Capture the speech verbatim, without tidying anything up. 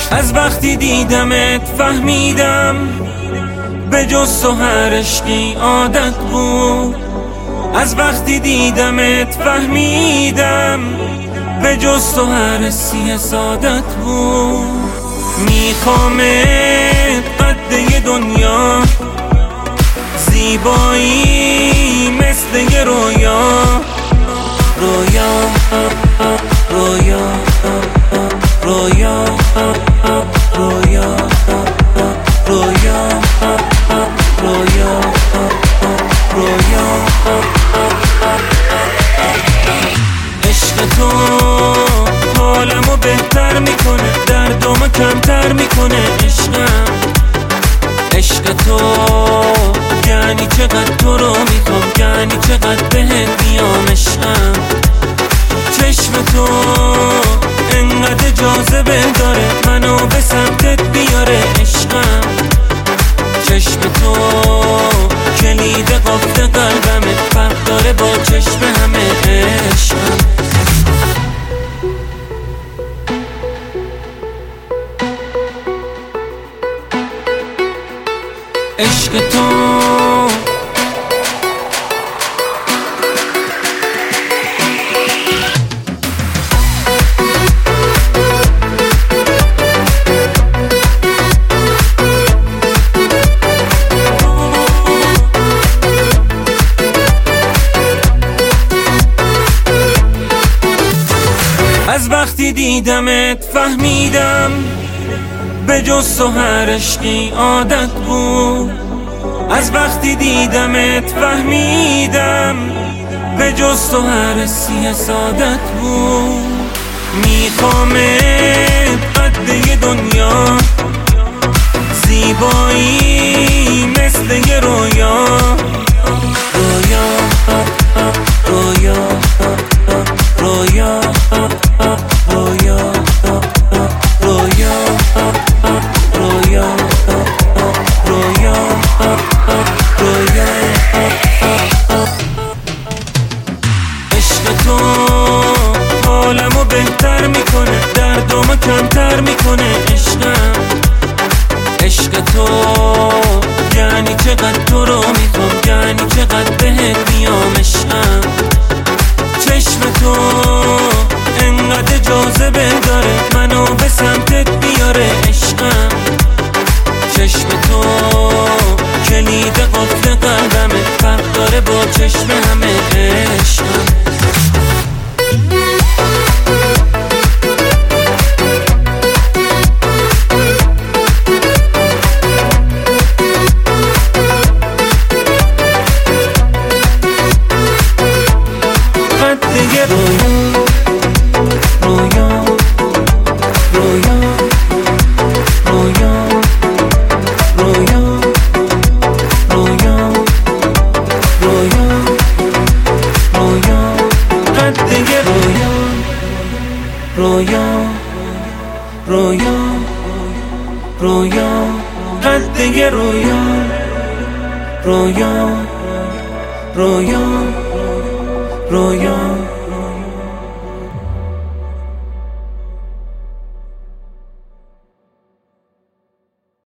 از وقتی دیدمت فهمیدم به جز تو هر عشقی عادت بود. از وقتی دیدمت فهمیدم به جز تو هر حسی سعادت بود. میخوامت قد دنیا، زیبایی مثل یه رویا، رویا رویا رویا رویا رویا رویا رویا. عشق تو حالمو بهتر میکنه، دردمو کمتر میکنه. عشقم عشق تو یعنی چقدر تو رو میخوام، یعنی چقدر بهت میام. عشقم چشم تو انقدر جاذبه داره، منو به سمتت بیاره. عشقم چشم تو کلید قفل قلبمه، فرق داره با چشم همه. عشقم عشق تو از وقتی دیدمت فهمیدم به جز تو هر عشقی عادت بود. از وقتی دیدمت فهمیدم به جز تو هر حسی سعادت بود. میخوامت قد دنیا، زیبایی مثل یه رویا، رویا رویا رویا رویا رویا رویا رویا رویا. عشق تو حالمو بهتر میکنه، دردمو کمتر میکنه. عشقم عشق تو یعنی چقدر تو رو میخوام، یعنی چقدر بهت میام. عشقم چشم تو انقدر جاذبه داره، منو به سمتت بیاره. عشقم چشم تو کلید قفل قلبمه، فرق داره با چشم همه. عشقم دیگه رویا رویا رویا رویا رویا رویا رویا رویا. قد دیگه رویا رویا رویا رویا. قد دیگه رویا رویا رویا رویا.